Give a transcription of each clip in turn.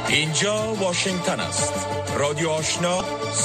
اینجا واشنگتن است. رادیو آشنا،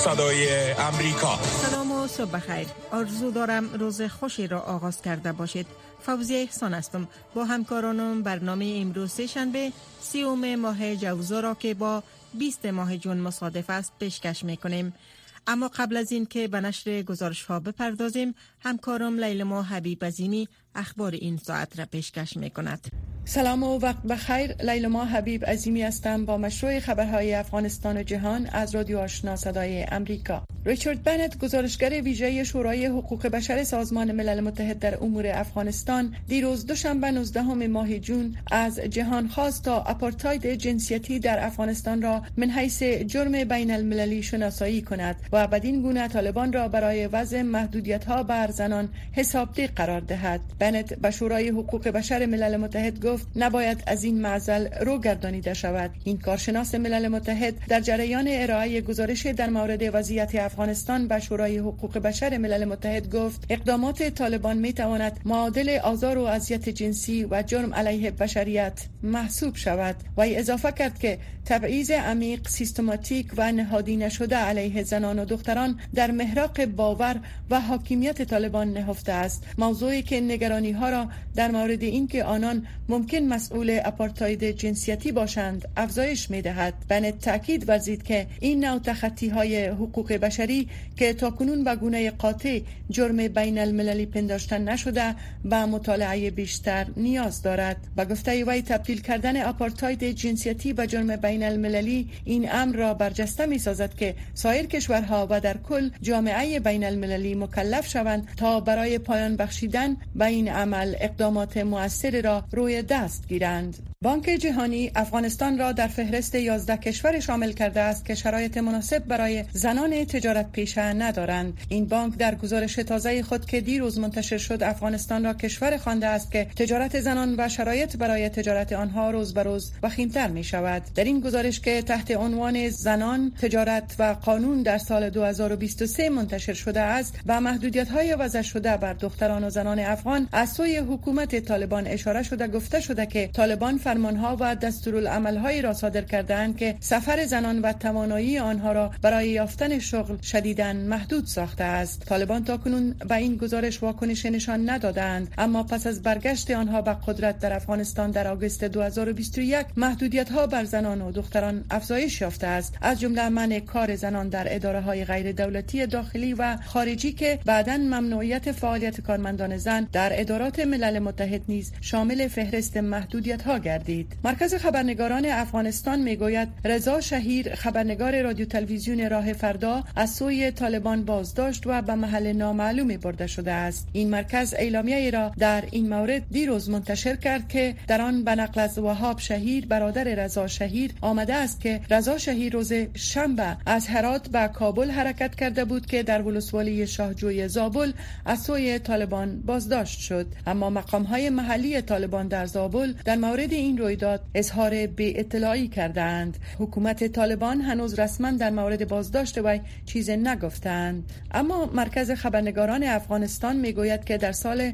صدای امریکا. سلام و صبح بخیر. آرزو دارم روز خوشی را آغاز کرده باشید. فوزیه احسان هستم. با همکارانم برنامه امروز شنبه 30 ماه جوزا را که با 20 ماه جون مصادف است پیشکش میکنیم. اما قبل از این که به نشر گزارش ها بپردازیم، همکارم لیلما حبیب عظیمی اخبار این ساعت را پیشکش میکند. سلام و وقت بخیر. لیلما حبیب عظیمی هستم با مشروع خبرهای افغانستان و جهان از رادیو آشنا صدای امریکا. ریچارد بنت، گزارشگر ویژه شورای حقوق بشر سازمان ملل متحد در امور افغانستان، دیروز دوشنبه 19 ماه جون از جهان خواست تا آپارتاید جنسیتی در افغانستان را من حیث جرم بین المللی شناسایی کند و بدین گونه طالبان را برای وضع محدودیت‌ها بر زنان حسابدهی قرار دهد. بنت به شورای حقوق بشر ملل متحد گفت نباید از این معضل رو گردانیده شود. این کارشناس ملل متحد در جریان ارائه گزارش در مورد وضعیت افغانستان به شورای حقوق بشر ملل متحد گفت اقدامات طالبان می تواند معادل آزار و اذیت جنسی و جرم علیه بشریت محسوب شود و اضافه کرد که تبعیض عمیق، سیستماتیک و نهادی نشده علیه زنان و دختران در محراق باور و حاکمیت طالبان نهفته است، موضوعی که نگرانی ها را در مورد اینکه آنان ممکن مسئول آپارتاید جنسیتی باشند افزایش می دهد. بنت تاکید ورزید که این نوع تخطی های حقوق بشری که تاکنون به گونه قاطع جرم بین المللی پنداشته نشده به مطالعه بیشتر نیاز دارد. با گفته وی تبدیل کردن آپارتاید جنسیتی به جرم بین المللی این امر را برجسته می سازد که سایر کشورها و در کل جامعه بین المللی مکلف شوند تا برای پایان بخشیدن به این عمل اقدامات مؤثر را روی دست گیرند. بانک جهانی افغانستان را در فهرست 11 کشور شامل کرده است که شرایط مناسب برای زنان تجارت پیشه ندارند. این بانک در گزارش تازه خود که دیروز منتشر شد افغانستان را کشور خوانده است که تجارت زنان و شرایط برای تجارت آنها روز به روز وخیم‌تر می شود. در این گزارش که تحت عنوان زنان، تجارت و قانون در سال 2023 منتشر شده است و محدودیت‌های وضع شده بر دختران و زنان افغان از سوی حکومت طالبان اشاره شده، گفته شده که طالبان فرمانها و دستورالعمل‌هایی را صادر کردند که سفر زنان و توانایی آنها را برای یافتن شغل شدیداً محدود ساخته است. طالبان تاکنون به این گزارش واکنش نشان ندادند، اما پس از برگشت آنها به قدرت در افغانستان در آگوست 2021 محدودیت‌ها بر زنان و دختران افزایش یافته است، از جمله منع کار زنان در اداره‌های غیر دولتی داخلی و خارجی که بعداً ممنوعیت فعالیت کارمندان زن در ادارات ملل متحد نیز شامل فهرست محدودیت‌ها گردید. مرکز خبرنگاران افغانستان میگوید رضا شهیر، خبرنگار رادیو تلویزیون راه فردا، از سوی طالبان بازداشت و به محل نامعلومی برده شده است. این مرکز اعلامیه‌ای را در این مورد دیروز منتشر کرد که در آن به نقل از وهاب شهیر برادر رضا شهیر آمده است که رضا شهیر روز شنبه از هرات به کابل حرکت کرده بود که در ولسوالی شاهجوی زابل از سوی طالبان بازداشت شد، اما مقام‌های محلی طالبان در زابل در مورد این رویداد اظهار بی اطلاعی کردند. حکومت طالبان هنوز رسما در مورد بازداشت وی چیزی نگفتند، اما مرکز خبرنگاران افغانستان میگوید که در سال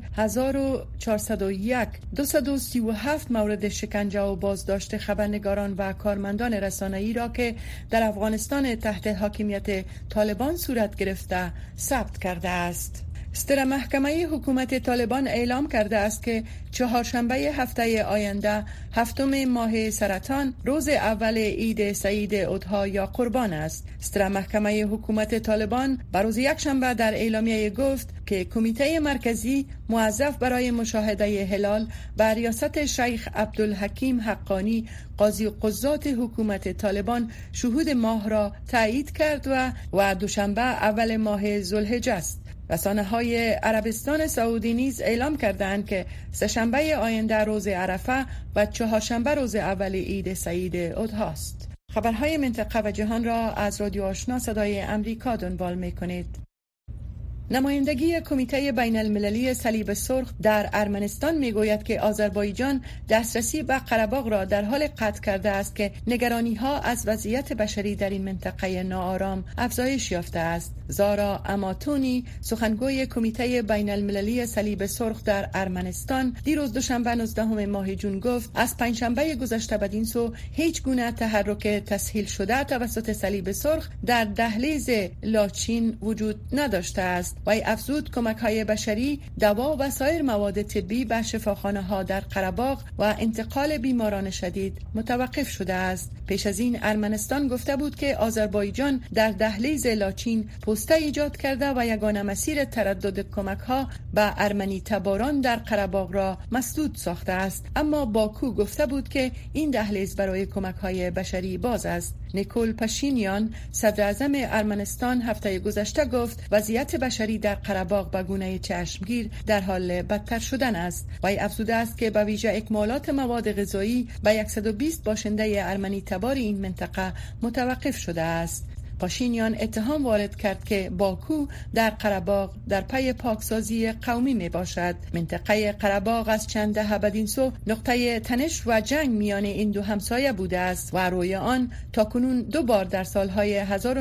1401 237 مورد شکنجه و بازداشت خبرنگاران و کارمندان رسانه‌ای را که در افغانستان تحت حاکمیت طالبان صورت گرفته ثبت کرده است. ستره محکمه حکومت طالبان اعلام کرده است که چهارشنبه هفته آینده 7 ماه سرطان روز اول عید سعید اضحی یا قربان است. ستره محکمه حکومت طالبان بر روز یکشنبه در اعلامیه گفت که کمیته مرکزی موظف برای مشاهده هلال بر ریاست شیخ عبدالحکیم حقانی قاضی قضات حکومت طالبان شهود ماه را تایید کرد و دوشنبه اول ماه ذوالحجه است. رسانه‌های عربستان سعودی نیز اعلام کردند که سه‌شنبه آینده روز عرفه و چهارشنبه روز اول عید سعید اضحی است. خبرهای منطقه و جهان را از رادیو آشنا صدای امریکا دنبال می‌کنید. نمایندگی کمیته بین المللی صلیب سرخ در ارمنستان میگوید که آذربایجان دسترسی به قره‌باغ را در حال قطع کرده است که نگرانی‌ها از وضعیت بشری در این منطقه ناآرام افزایش یافته است. زارا اماتونی، سخنگوی کمیته بین المللی صلیب سرخ در ارمنستان، دیروز دوشنبه 19 ماه جون گفت از پنجشنبه گذشته بدین سو هیچ گونه تحرک تسهیل شده توسط صلیب سرخ در دهلیز لاچین وجود نداشته است. و افزود کمک‌های بشری، دوا و سایر مواد طبی به شفاخانه‌ها در قره‌باغ و انتقال بیماران شدید متوقف شده است. پیش از این ارمنستان گفته بود که آذربایجان در دهلیز لاچین پوسته ایجاد کرده و یگانه مسیر تردد کمک‌ها به ارمنی تباران در قره‌باغ را مسدود ساخته است. اما باکو گفته بود که این دهلیز برای کمک‌های بشری باز است. نیکول پاشینیان، صدر اعظم ارمنستان، هفته گذشته گفت وضعیت بشری در قره‌باغ به گونه چشمگیر در حال بدتر شدن است. و افزوده است که به ویژه اکمالات مواد غذایی به 120 باشنده ارمنی تبار این منطقه متوقف شده است. پاشینیان اتهام وارد کرد که باکو در قره‌باغ در پی پاکسازی قومی می باشد. منطقه قره‌باغ از چند دهه بدین سو نقطه تنش و جنگ میان این دو همسایه بوده است و روی آن تاکنون 2 بار در سالهای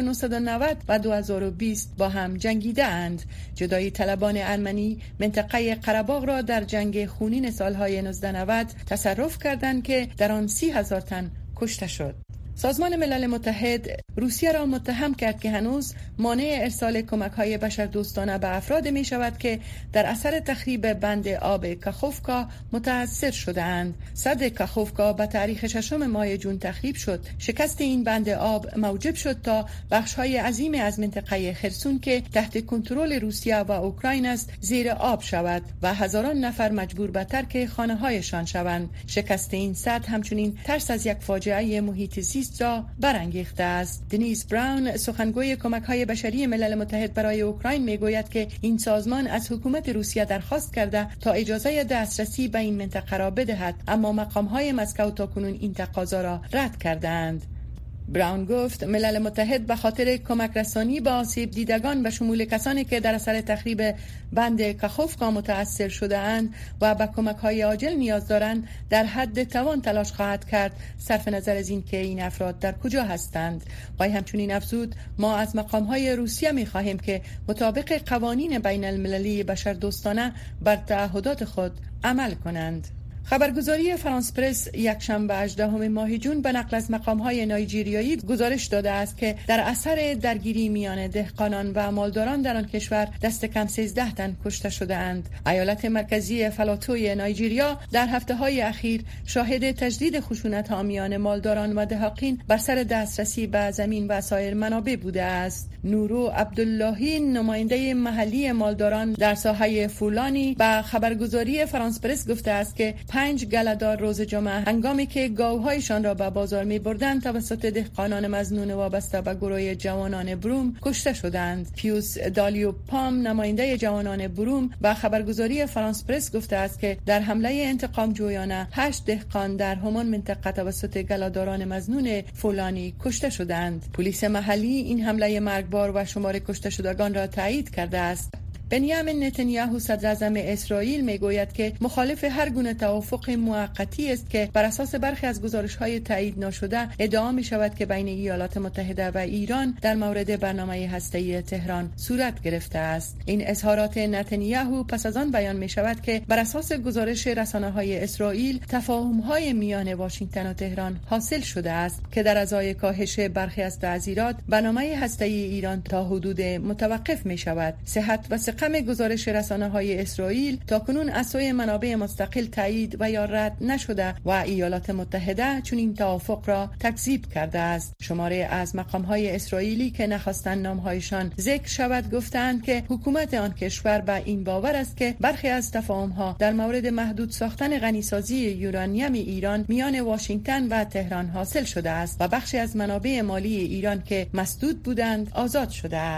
1990 و 2020 با هم جنگیده اند. جدایی طلبان ارمنی منطقه قره‌باغ را در جنگ خونین سالهای 1990 تصرف کردند که در آن 30,000 تن کشته شد. سازمان ملل متحد روسیه را متهم کرد که هنوز مانع ارسال کمک‌های بشردوستانه به افراد می شود که در اثر تخریب بند آب کاخوفکا متاثر شده‌اند. سد کاخوفکا به تاریخ 6 ماه جون تخریب شد. شکست این بند آب موجب شد تا بخش‌های عظیمی از منطقه خرسون که تحت کنترل روسیه و اوکراین است زیر آب شود و هزاران نفر مجبور به ترک خانه‌هایشان شوند. شکست این سد همچنین ترس از یک فاجعه محیط زیست را برانگیخته است. دنیس براون، سخنگوی کمک‌های بشری ملل متحد برای اوکراین، میگوید که این سازمان از حکومت روسیه درخواست کرده تا اجازه دسترسی به این منطقه را بدهد، اما مقام‌های مسکو تاکنون این تقاضا را رد کردند. براون گفت ملل متحد به خاطر کمک رسانی به آسیب دیدگان به شمول کسانی که در اثر تخریب بند کاخوفکا متاثر شده اند و به کمک‌های عاجل نیاز دارند در حد توان تلاش خواهد کرد، صرف نظر از این که این افراد در کجا هستند. و همچنین افزود ما از مقام‌های روسیه می‌خواهیم که مطابق قوانین بین المللی بشردوستانه بر تعهدات خود عمل کنند. خبرگزاری فرانس پرس یکشنبه 18 ماه جون به نقل از مقام‌های نایجیریایی گزارش داده است که در اثر درگیری میان دهقانان و مالداران در آن کشور دست کم 13 تن کشته شده اند. ایالت مرکزی فلاتوی نایجیریا در هفته‌های اخیر شاهد تجدید خشونت‌ها میان مالداران و دهقان بر سر دسترسی به زمین و سایر منابع بوده است. نورو عبداللهی، نماینده محلی مالداران در ساحه فولانی، به خبرگزاری فرانس پرس گفته است که 5 گله‌دار روز جمعه هنگامی که گاوهایشان را به بازار می بردند توسط دهقانان مظنون وابسته به گروه جوانان بروم کشته شدند. پیوس دالیو پام، نماینده جوانان بروم، به خبرگزاری فرانس پرس گفته است که در حمله انتقام جویانه 8 دهقان در همان منطقه توسط گله‌داران مظنون فولانی کشته شدند. پلیس محلی این حمله مرگبار و شمار کشته شدگان را تایید کرده است. بنیامین نتانیاهو، صدر اعظم اسرائیل، میگوید که مخالف هر گونه توافق موقتی است که بر اساس برخی از گزارش‌های تایید نشده ادعا می‌شود که بین ایالات متحده و ایران در مورد برنامه هسته‌ای تهران صورت گرفته است. این اظهارات نتانیاهو پس از آن بیان می‌شود که بر اساس گزارش رسانه‌های اسرائیل تفاهم‌های میان واشنگتن و تهران حاصل شده است که در ازای کاهش برخی از تعزیرات برنامه هسته‌ای ایران تا حدود متوقف می‌شود. صحت و سقم گزارش رسانه‌های اسرائیل تاکنون از سوی منابع مستقل تایید و یا رد نشده و ایالات متحده چون این توافق را تکذیب کرده است. شماره از مقام‌های اسرائیلی که نخواستند نام‌هایشان ذکر شود گفتند که حکومت آن کشور به این باور است که برخی از تفاهم‌ها در مورد محدود ساختن غنیسازی یورانیم ایران میان واشنگتن و تهران حاصل شده است و بخشی از منابع مالی ایران که مسدود بودند آزاد شده است.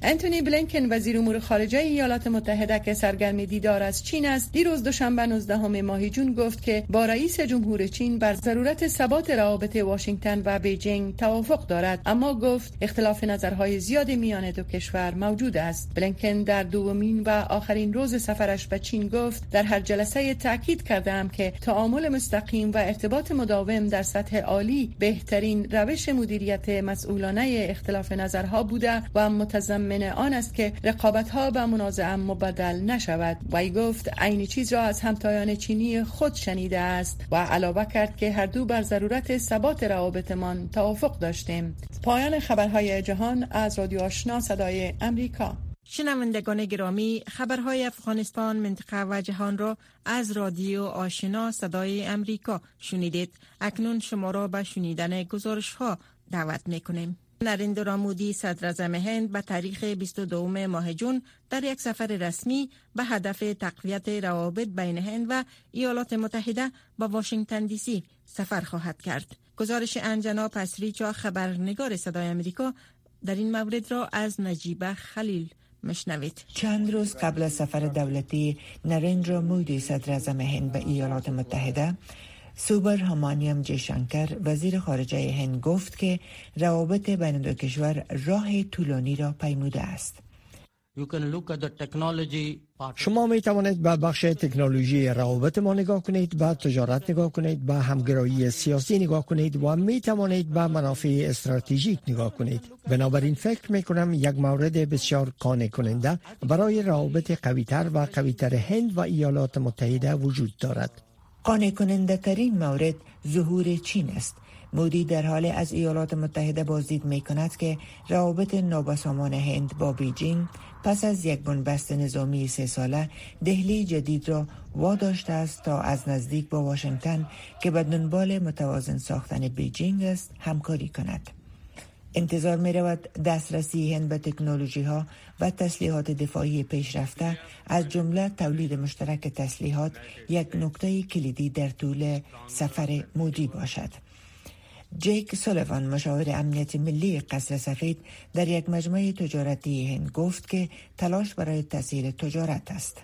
انتونی بلینکن وزیر امور خارجه ایالات متحده که سرگرم دیدار از چین است، دیروز دوشنبه 19 ماه جون گفت که با رئیس جمهور چین بر ضرورت ثبات روابط واشنگتن و بیجینگ توافق دارد، اما گفت اختلاف نظرهای زیاد میان دو کشور موجود است. بلینکن در دومین و آخرین روز سفرش به چین گفت در هر جلسه تاکید کردم که تعامل مستقیم و ارتباط مداوم در سطح عالی بهترین روش مدیریت مسئولانه اختلاف نظرها بوده و متضمن آن است که رقابت‌ها به منازعه مبدل نشود. وی گفت عین چیز را از همتایان چینی خود شنیده است و علاوه کرد که هر دو بر ضرورت ثبات روابطمان توافق داشتیم. پایان خبرهای جهان از رادیو آشنا صدای امریکا. شنوندگان گرامی، خبرهای افغانستان، منطقه و جهان را از رادیو آشنا صدای امریکا شنیدید. اکنون شما را به شنیدن گزارش‌ها دعوت می‌کنیم. نریندرا مودی صدر اعظم هند به تاریخ 22 ماه جون در یک سفر رسمی به هدف تقویت روابط بین هند و ایالات متحده به واشنگتن دی سی سفر خواهد کرد. گزارش انجنا پسریچا، خبرنگار صدای امریکا، در این مورد را از نجیبه خلیل مشنوید. چند روز قبل از سفر دولتی نریندرا مودی صدر اعظم هند به ایالات متحده، سوبرامانیام جیشانکر وزیر خارجه هند گفت که روابط بین دو کشور راه طولانی را پیموده است. شما می توانید به بخش تکنولوژی روابط ما نگاه کنید، به تجارت نگاه کنید، به همگرایی سیاسی نگاه کنید و می توانید به منافع استراتژیک نگاه کنید. بنابراین فکر می کنم یک مورد بسیار قانع کننده برای روابط قوی‌تر و قوی‌تر هند و ایالات متحده وجود دارد. قانع کننده ترین مورد ظهور چین است. مودی در حال از ایالات متحده بازدید می کند که روابط نابسامان هند با بیجینگ پس از یک بنبست نظامی 3 ساله دهلی جدید را واداشته است تا از نزدیک با واشنگتن که به دنبال متوازن ساختن بیجینگ است همکاری کند. انتظار می رود دسترسی هند به تکنولوژی ها و تسلیحات دفاعی پیشرفته از جمله تولید مشترک تسلیحات یک نکته کلیدی در طول سفر مودی باشد. جیک سولیوان، مشاور امنیت ملی قصر سفید، در یک مجمع تجارتی هند گفت که تلاش برای تسهیل تجارت است.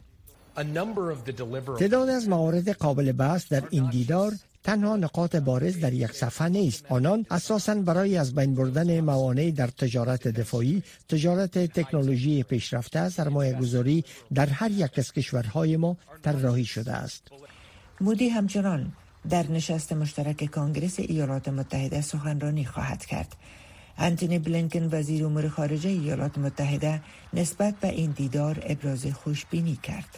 تعداد از موارد قابل بحث در این دیدار تنها نقاط بارز در یک صفحه نیست. آنان اساساً برای از بین بردن موانع در تجارت دفاعی، تجارت تکنولوژی پیشرفته، سرمایه گذاری در هر یک از کشورهای ما طراحی شده است. مودی همچنان در نشست مشترک کانگرس ایالات متحده سخنرانی خواهد کرد. انتونی بلینکن وزیر امور خارجه ایالات متحده نسبت به این دیدار ابراز خوشبینی کرد.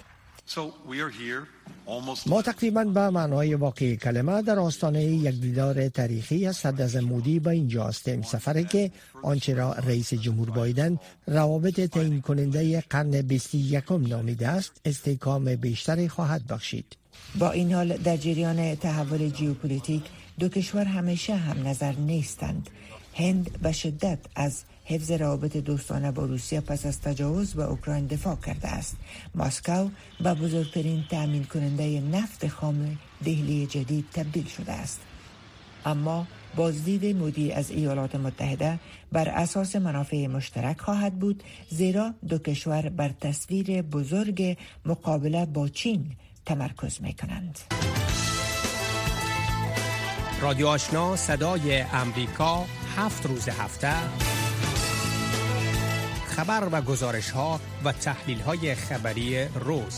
ما تقریباً به معنای واقعی کلمه در آستانه یک دیدار تاریخی از صدر اعظم مودی به اینجا هستیم. سفری که آنچه را رئیس جمهور بایدن روابط تعیین کننده قرن 21 نامیده است استحکام بیشتری خواهد بخشید. با این حال در جریان تحول ژئوپلیتیک دو کشور همیشه هم نظر نیستند. هند به شدت از حفظ روابط دوستانه با روسیه پس از تجاوز به اوکراین دفاع کرده است. مسکو به بزرگترین تأمین کننده نفت خام دهلی جدید تبدیل شده است. اما بازدید مودی از ایالات متحده بر اساس منافع مشترک خواهد بود، زیرا دو کشور بر تصویر بزرگ مقابله با چین تمرکز می کنند. رادیو آشنا صدای امریکا 7 روز هفته خبر و گزارش ها و تحلیل های خبری روز.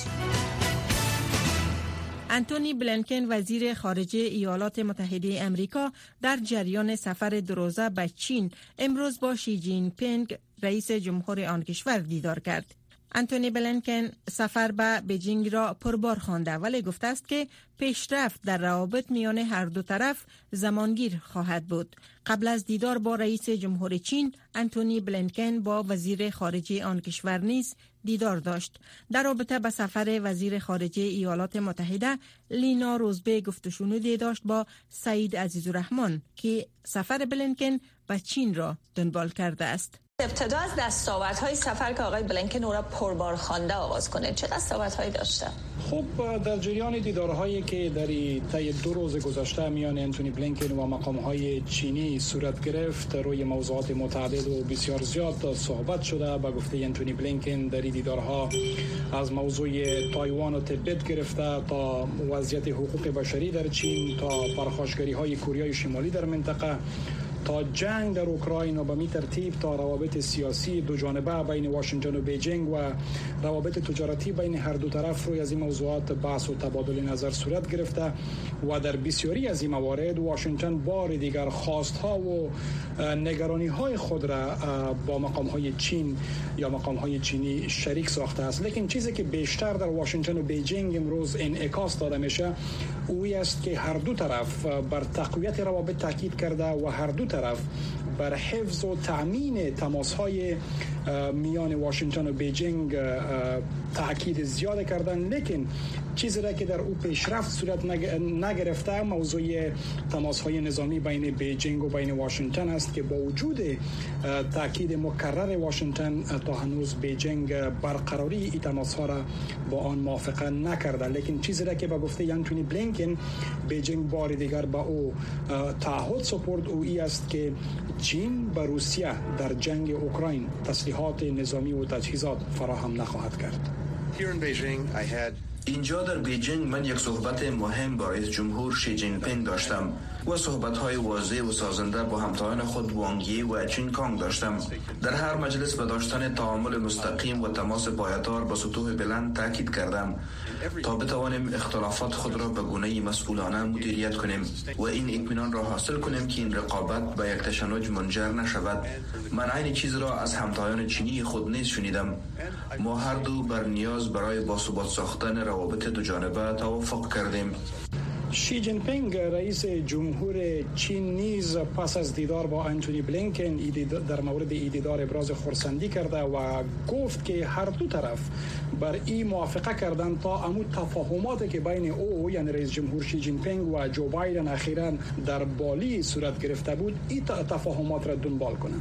انتونی بلینکن وزیر خارجه ایالات متحده امریکا در جریان سفر 2 روزه به چین امروز با شی جین پینگ رئیس جمهور آن کشور دیدار کرد. انتونی بلینکن سفر به بیجینگ را پربار خوانده ولی گفته است که پیشرفت در روابط میان هر دو طرف زمانگیر خواهد بود. قبل از دیدار با رئیس جمهور چین، انتونی بلینکن با وزیر خارجه آن کشور نیز دیدار داشت. در رابطه با سفر وزیر خارجه ایالات متحده، لینا روزبه گفت و شنودی داشت با سعید عزیزالرحمن که سفر بلینکن به چین را دنبال کرده است. ابتدا از دستاوردهای سفر که آقای بلینکن او را پربار خوانده آغاز کنه، چه دستاوردهایی داشته؟ خب در جریان دیدارهایی که در طی 2 روز گذشته میان انتونی بلینکن و مقامهای چینی صورت گرفت، روی موضوعات متعدد و بسیار زیاد صحبت شده. به گفته انتونی بلینکن در دیدارها از موضوع تایوان و تبت گرفته تا وضعیت حقوق بشری در چین، تا پرخاشگری‌های کره شمالی در منطقه، تا جنگ در اوکراین و به می ترتیب تا روابط سیاسی دو جانبه بین واشنگتن و بیجینگ و روابط تجارتی بین هر دو طرف روی از این موضوعات بحث و تبادل نظر صورت گرفته و در بسیاری از این موارد واشنگتن بار دیگر خواستها و نگرانی های خود را با مقام های چین یا مقام های چینی شریک ساخته است. لیکن چیزی که بیشتر در واشنگتن و بیجینگ امروز انعکاس داده میشه اوی است که هر دو طرف بر تقویت روابط تاکید کرده و هر دو طرف بر حفظ و تأمین تماس‌های میان واشنگتن و بیجینگ تاکید زیاد کردن. لیکن چیزی را که در او پیشرفت صورت نگرفته موضوع تماس‌های نظامی بین بیجینگ و بین واشنگتن است که با وجود تاکید مکرر واشنگتن تا هنوز بیجینگ برقراری این تماس‌ها را با آن موافقه نکرده. لیکن چیزی را که با گفته انتونی بلینکن بیجینگ بار دیگر با او تعهد سپرد اویی است که چین به روسیه در جنگ اوکراین تسلیحات نظامی و تجهیزات فراهم نخواهد کرد. اینجا در بیجینگ من یک صحبت مهم با رئیس جمهور شی جین پینگ داشتم و صحبت‌های واضح و سازنده با همتایان خود وانگ یی و چین کانگ داشتم. در هر مجلس به داشتن تعامل مستقیم و تماس پایدار با سطوح بلند تاکید کردم تا بتوانیم اختلافات خود را به گونه‌ای مسئولانه مدیریت کنیم و این اطمینان را حاصل کنیم که این رقابت به یک تشنج منجر نشود. من این چیز را از همتایان چینی خود نیز شنیدم. ما هر دو بر نیاز برای باثبات ساختن روابط دو جانبه توافق کردیم. شی جین پینگ رئیس جمهور چین نیز پس از دیدار با انتونی بلینکن در مورد این دیدار ابراز خرسندی کرده و گفت که هر دو طرف بر این موافقه کردند تا امو تفاهماتی که بین او یعنی رئیس جمهور شی جین پینگ و جو بایدن اخیراً در بالی صورت گرفته بود این تفاهمات را دنبال کنند.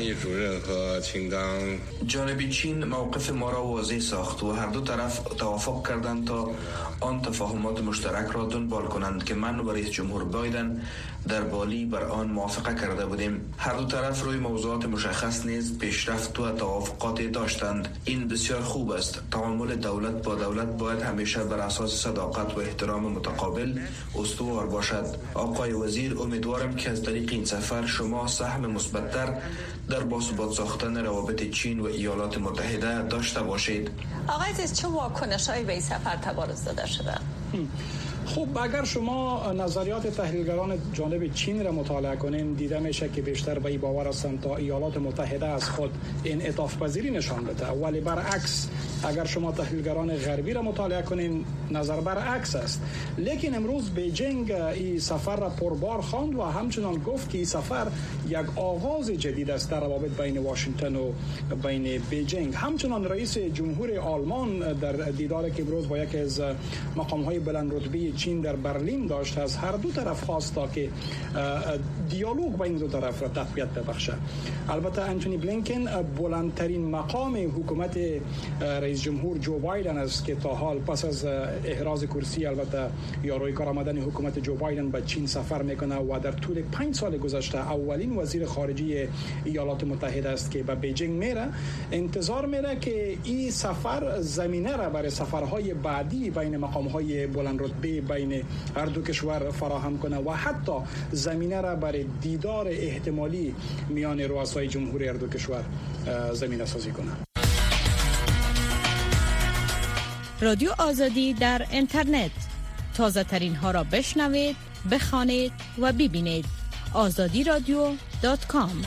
جانب چین موقف ما را واضح ساخت و هر دو طرف توافق کردند تا آن تفاهمات مشترک را دنبال کنند که من و رئیس جمهور بایدن در بالی بر آن موافقه کرده بودیم. هر دو طرف روی موضوعات مشخص نیز پیشرفت و توافقات داشتند. این بسیار خوب است. تعامل دولت با دولت باید همیشه بر اساس صداقت و احترام متقابل استوار باشد. آقای وزیر، امیدوارم که از طریق این سفر شما سهم مثبت‌تر در باثبات ساختن روابط چین و ایالات متحده داشته باشید. آقای عزیز، چه واکنش‌هایی به این سفر تبارز داده شده؟ خب اگر شما نظریات تحلیلگران جانب چین را مطالعه کنین دیده میشه که بیشتر به این باور هستند تا ایالات متحده از خود انعطاف پذیری نشان بده، ولی برعکس اگر شما تحلیلگران غربی را مطالعه کنین نظر برعکس است. لیکن امروز بیجینگ این سفر را پربار خواند و همچنان گفت که این سفر یک آغاز جدید است در روابط بین واشنگتن و بین بیجینگ. همچنان رئیس جمهور آلمان در دیداری که امروز با یکی از مقام‌های بلند رتبه چین در برلین داشت از هر دو طرف خواست تا که دیالوگ بین دو طرف را تقویت ببخشه. البته انتونی بلینکن بلندترین مقام حکومت رئیس جمهور جو بایدن است که تا حال پس از احراز کرسی البته یا روی کار آمدن حکومت جو بایدن به چین سفر میکنه و در طول 5 سال گذشته اولین وزیر خارجه ایالات متحده است که به بیجینگ میره. انتظار میره که این سفر زمینه را برای سفرهای بعدی بین مقام‌های بلند رتبه بین هر دو کشور فراهم کنه و حتی زمینه را برای دیدار احتمالی میان رؤسای جمهوری هر دو کشور زمینه سازی کنه. رادیو آزادی در اینترنت، تازه ترین ها را بشنوید، بخوانید و ببینید. azadiradyo.com.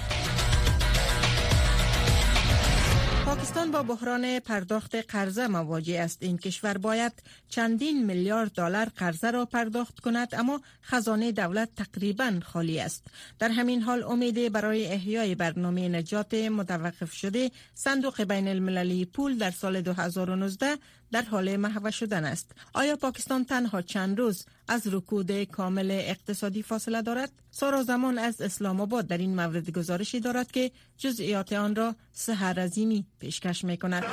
پاکستان با بحران پرداخت قرضه مواجه است. این کشور باید چندین میلیارد دلار قرضه را پرداخت کند اما خزانه دولت تقریباً خالی است. در همین حال امید برای احیای برنامه نجات متوقف شده صندوق بین المللی پول در سال 2019 در حال محو شدن است. آیا پاکستان تنها چند روز از رکود کامل اقتصادی فاصله دارد؟ سارا زمان از اسلام آباد در این مورد گزارشی دارد که جزئیات آن را سحر عظیمی پیشکش می‌کند.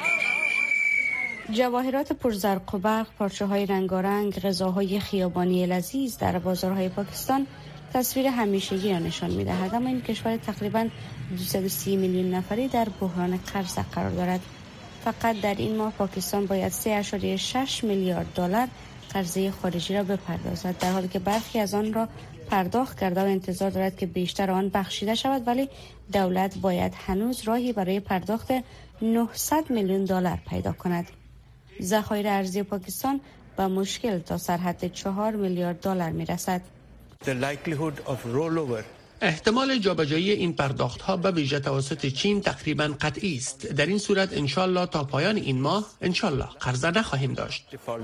جواهرات پرزرق و برق، پارچه‌های رنگارنگ، غذاهای خیابانی لذیذ در بازارهای پاکستان تصویر همیشگی را نشان می‌دهد، اما این کشور تقریباً 230 میلیون نفری در بحران قرض قرار دارد. فقط در این ماه پاکستان باید 3.6 میلیارد دلار قرضه خارجی را بپردازد، در حالی که برخی از آن را پرداخت کرده و انتظار دارد که بیشتر آن بخشیده شود، ولی دولت باید هنوز راهی برای پرداخت 900 میلیون دلار پیدا کند. ذخایر ارزی پاکستان با مشکل تا سرحد 4 میلیارد دلار میرسد. احتمال جابجایی این پرداخت‌ها به ویژه توسط چین تقریباً قطعی است. در این صورت انشالله تا پایان این ماه انشالله قرضه نخواهیم داشت.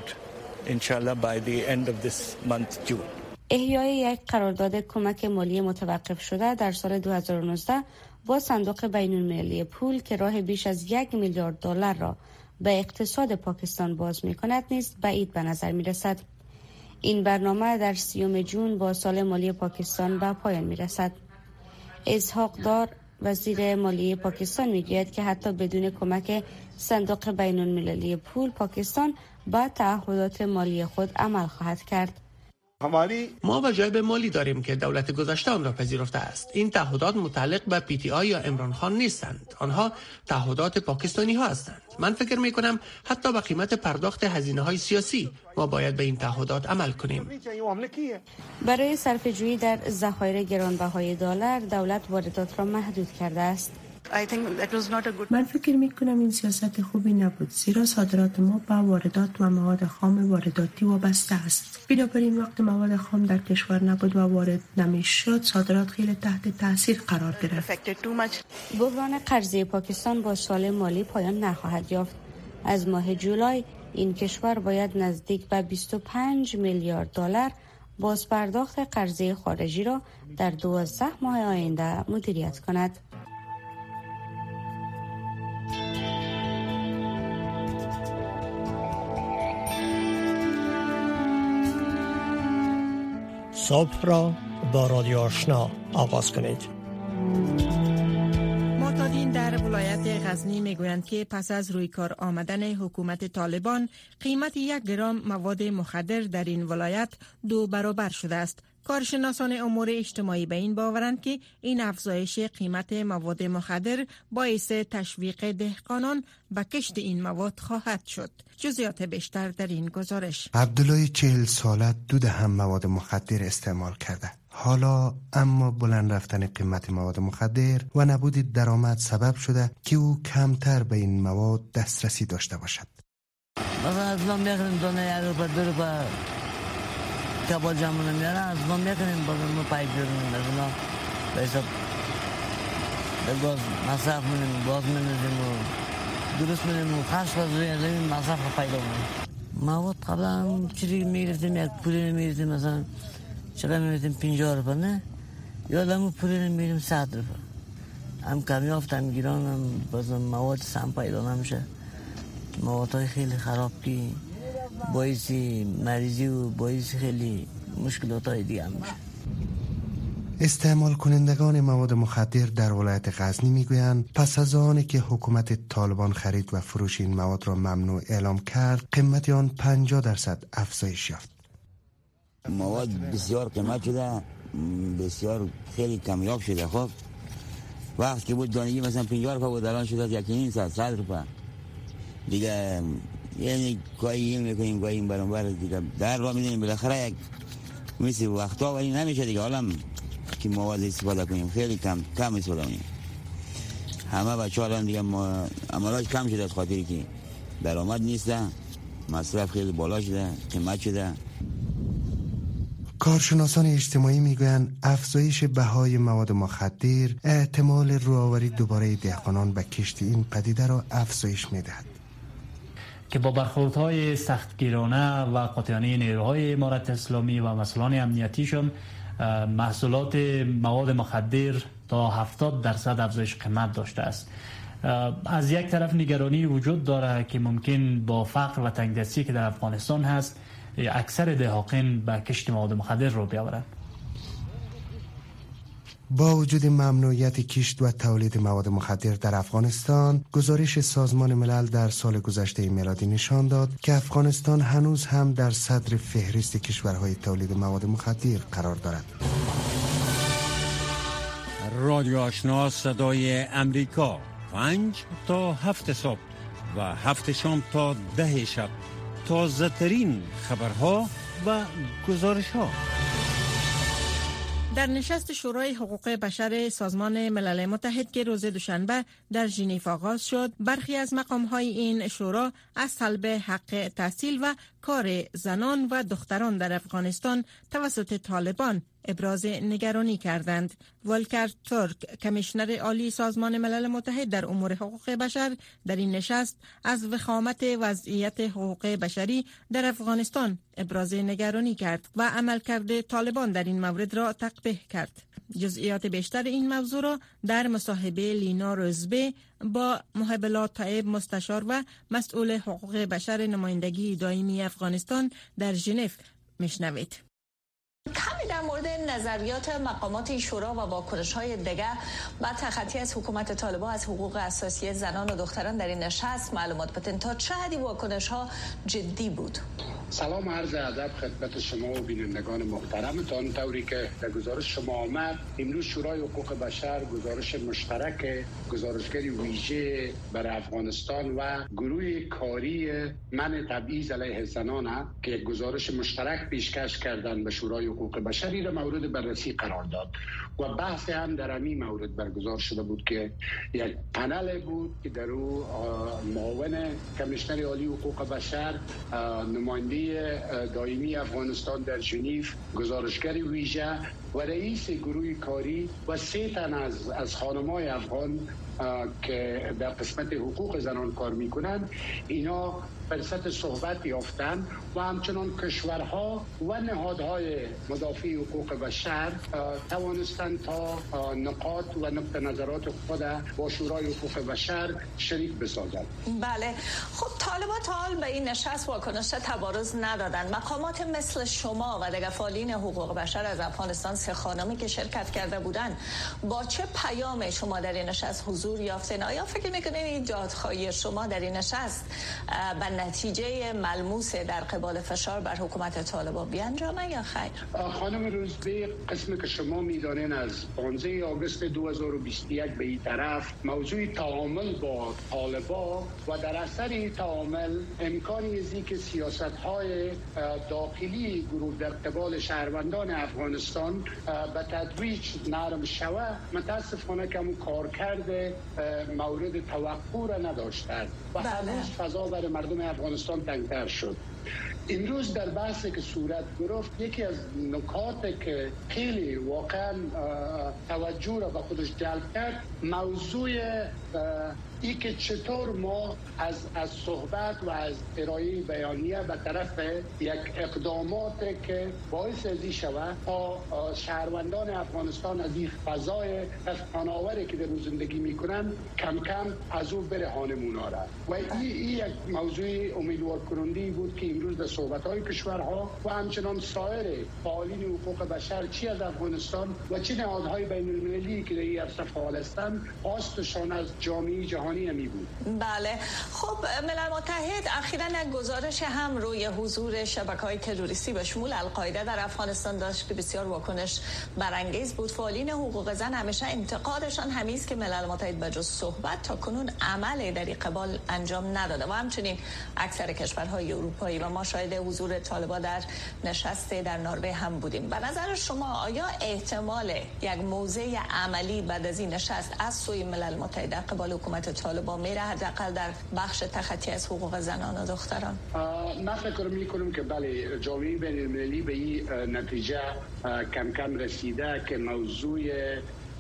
احیای یک قرارداد کمک مالی متوقف شده در سال 2019 با صندوق بین‌المللی پول که راه بیش از 1 میلیارد دلار را به اقتصاد پاکستان باز می‌کند نیز بعید به نظر می‌رسد. این برنامه در 30 جون با سال مالی پاکستان به پایان می‌رسد. اسحاق دار وزیر مالی پاکستان می‌گوید که حتی بدون کمک صندوق بین‌المللی پول پاکستان با تعهدات مالی خود عمل خواهد کرد. ما وجایب مالی داریم که دولت گذشته آن را پذیرفته است. این تعهدات متعلق به پی تی آی یا عمران خان نیستند. آنها تعهدات پاکستانی ها هستند. من فکر می کنم حتی به قیمت پرداخت هزینه های سیاسی ما باید به این تعهدات عمل کنیم. برای صرفه‌جویی در ذخایر گرانبهای دلار دولت واردات را محدود کرده است. من فکر می کنم این سیاست خوبی نبود، زیرا صادرات ما به واردات و مواد خام وارداتی وابسته است. بنابراین وقت مواد خام در کشور نبود و وارد نمیشد، صادرات خیلی تحت تاثیر قرار گرفت. بحران قرضه پاکستان با سال مالی پایان نخواهد یافت. از ماه جولای این کشور باید نزدیک به 25 میلیارد دلار باز پرداخت قرضه خارجی را در 12 ماه آینده مدیریت کند. صبح را با رادیو آشنا آغاز کنید. معتادین در ولایت غزنی میگویند که پس از روی کار آمدن حکومت طالبان قیمت 1 گرم مواد مخدر در این ولایت 2 برابر شده است. کارشناسان امور اجتماعی به این باورند که این افزایش قیمت مواد مخدر باعث تشویق دهقانان به کشت این مواد خواهد شد. جزئیات بیشتر در این گزارش. عبدالله 40 ساله 2 دهم مواد مخدر استعمال کرده. حالا اما بلند رفتن قیمت مواد مخدر و نبود درآمد سبب شده که او کمتر به این مواد دسترسی داشته باشد. کبال جمعونه میاره از ما میکنیم بازم ما پایپ بیرونیم از اونا به حساب گاز مصرف منیم گاز منیم و درست منیم و خرش بازوی از این مصرف پیدا منیم. مواد قبلا چیزی میگرفتیم یک پولی میگرفتیم مثلا چقدر میگرفتیم 50 روپا نه یادم اون پولی میگرفتیم 100 روپا هم کمیافت هم گیران هم بازم مواد سم پیدا نمیشه موادهای خیلی خراب که باعث مریضی و باعث خیلی مشکلات های دیگه هم میشه. استعمال کنندگان مواد مخدر در ولایت غزنی میگویند پس از آنی که حکومت طالبان خرید و فروش این مواد را ممنوع اعلام کرد قیمت آن 50% افزایش یافت. مواد بسیار قیمت شده بسیار خیلی کمیاب شده. خب وقت که بود دانگی مثلا 50 روپا بود الان شده 100 روپا دیگه یعنی گاهی میکنیم گاهی برانبر دیگه در را میدونیم بالاخره یک مثل وقتا ولی نمیشه دیگه حالا که مواد استفاده کنیم خیلی کم استفاده کنیم همه بچه الان دیگه عملاج کم شده از خاطری که درآمد نیسته مصرف خیلی بالا شده قیمت شده. کارشناسان اجتماعی میگویند افزایش بهای مواد مخدر احتمال روآوری دوباره دهقانان به کشت این پدیده را افزایش میدهد که با برخوردهای سختگیرانه و قاطعانه نیروهای امارت اسلامی و مسئولان امنیتیشون محصولات مواد مخدر تا 70% افزایش قیمت داشته است. از یک طرف نگرانی وجود داره که ممکن با فقر و تنگدستی که در افغانستان هست اکثر دهاقین به کشت مواد مخدر رو بیاورند. با وجود ممنوعیت کشت و تولید مواد مخدر در افغانستان، گزارش سازمان ملل در سال گذشته میلادی نشان داد که افغانستان هنوز هم در صدر فهرست کشورهای تولید مواد مخدر قرار دارد. رادیو آشنا صدای امریکا 5 تا 7 صبح و 7 شام تا 10 شب، تازه ترین خبرها و گزارش ها. در نشست شورای حقوق بشر سازمان ملل متحد که روز دوشنبه در ژنو آغاز شد، برخی از مقام‌های این شورا از طلب حق تحصیل و کار زنان و دختران در افغانستان توسط طالبان ابراز نگرانی کردند. والکر تورک، کمیشنر عالی سازمان ملل متحد در امور حقوق بشر، در این نشست از وخامت وضعیت حقوق بشری در افغانستان ابراز نگرانی کرد و عملکرد طالبان در این مورد را تقبیح کرد. جزئیات بیشتر این موضوع را در مصاحبه لینا روزبه با محب الله طیب، مستشار و مسئول حقوق بشر نمایندگی دائمی افغانستان در ژنو میشنوید. کمی در مورد نظریات مقامات شورا و واکنش‌های دیگر با تخطی از حکومت طالبان از حقوق اساسی زنان و دختران در این نشست معلومات بدین. تا چه حدی واکنش‌ها جدی بود؟ سلام، عرض ادب خدمت شما و بینندگان محترمتان. طوری که در گزارش شما آمد، امروز شورای حقوق بشر گزارش مشترک گزارشگری ویژه برای افغانستان و گروه کاری منع تبعیض علیه زنان که یک گزارش مشترک پیشکش کردند به شورای حقوق بشری را مورد بررسی قرار داد و بحث هم در همین مورد برگزار شده بود که یک پنل بود که در او معاون کمیشنر عالی حقوق بشر، نماینده دائمی افغانستان در ژنو، گزارشگر ویژه و رئیس گروه کاری و 3 تن از خانم‌های افغان که در قسمت حقوق زنان کار میکنند، اینا فرصت صحبت یافتند و همچنان کشورها و نهادهای مدافع حقوق بشر توانستند تا نقاط و نقطه نظرات خود با شورای حقوق بشر شریک بسازند. بله، خب طالبان تا حال به این نشست واکنش تبارز ندادند. مقامات مثل شما و دیگر فعالین حقوق بشر از افغانستان 3 خانمی که شرکت کرده بودند با چه پیام شما در این نشست حضور یافتین؟ آیا فکر میکنین این دادخواهی شما در این نشست به نتیجه ملموس در قبال فشار بر حکومت طالبان بیانجامه یا خیر؟ خانم روزبه، قسمی که شما میدانین از 15 آگوست 2021 به این طرف موضوع تعامل با طالبان و در اثر این تعامل امکانی ازی که سیاست‌های داخلی گروه در قبال شهروندان افغانستان به تدریج نرم شود، متاسفانه که همون کار کرده مورد توقع را نداشتند و هنوز فضا برای مردم افغانستان تنگتر شد. امروز در بحثی که صورت گرفت، یکی از نکاتی که خیلی واقعا توجه را به خودش جلب کرد موضوع ای که چطور ما از صحبت و از ارائه بیانیه به طرف یک اقداماتی که باعث ازی شود تا شهروندان افغانستان از این فضای تناوری که در روز زندگی میکنن کم کم از او بره هانمونا را و این یک موضوع امیدوار کننده بود که امروز در صحبت‌های کشورها و همچنان سایر فعالین حقوق بشر چی از افغانستان و چه نهادهای بین‌المللی که در این عرصه فعال هستند خواستشان از جامعه جهانی می بود. بله، خب ملل متحد اخیراً یک گزارش هم روی حضور شبکه‌های تروریستی به شمول القاعده در افغانستان داشت که بسیار واکنش برانگیز بود. فعالین حقوق زن همیشه انتقادشان همین است که ملل متحد به جز صحبت تا کنون عمل در این قبال انجام نداده و همچنین اکثر کشورهای اروپایی و ما شاهد حضور طالبان در نشست در نروژ هم بودیم. به نظر شما آیا احتمال یک موضع عملی بعد از این نشست از سوی ملل متحد در قبال حکومت طالبان میره، حداقل در بخش تخطی از حقوق زنان و دختران؟ من فکر میکنم که بله، جامعه بین‌المللی به این نتیجه کم کم رسیده که موضوع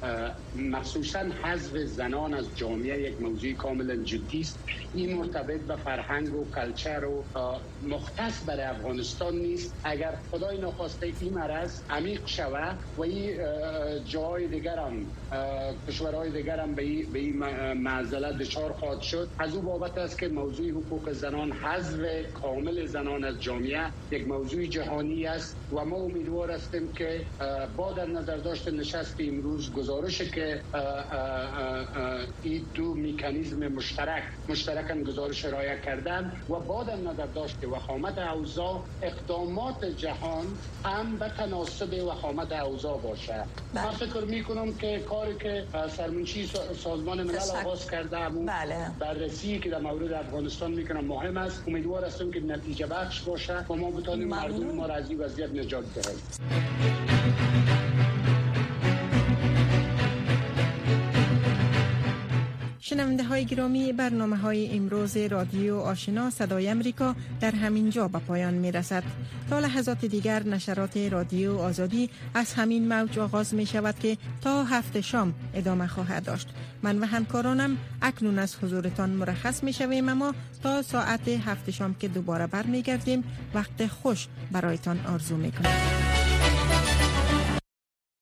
مخصوصا حذف زنان از جامعه یک موضوع کاملا جدی است. این مرتبط به فرهنگ و کلچر و مختص برای افغانستان نیست. اگر خدای ناخواسته این مرض عمیق شود و این جای دیگر هم کشورهای دیگر هم به این معضله دچار خواهد شد، از او بابت است که موضوع حقوق زنان، حذف کامل زنان از جامعه یک موضوع جهانی است و ما امیدوار هستیم که با در نظر داشت نشست امروز گزارش که این دو مکانیزم مشترکاً گزارش ارائه کردن و با در نظر داشت که وخامت اوضاع اقدامات جهان هم به تناسب وخامت اوضاع باشه. من فکر میکنم که کاری که سرمنشی سازمان ملل آغاز کرده همون بررسی که در مورد افغانستان میکنم مهم است. امیدوار هستم که نتیجه بخش باشه و ما بتونیم مردم ما را از این وضعیت نجات دهیم. شنونده های گرامی، برنامه های امروز رادیو آشنا صدای امریکا در همین جا به پایان می رسد. تا لحظات دیگر نشرات رادیو آزادی از همین موج آغاز می شود که تا 7 شام ادامه خواهد داشت. من و همکارانم اکنون از حضورتان مرخص می شویم، اما تا ساعت 7 شام که دوباره برمی گردیم وقت خوش برایتان آرزو می کنم.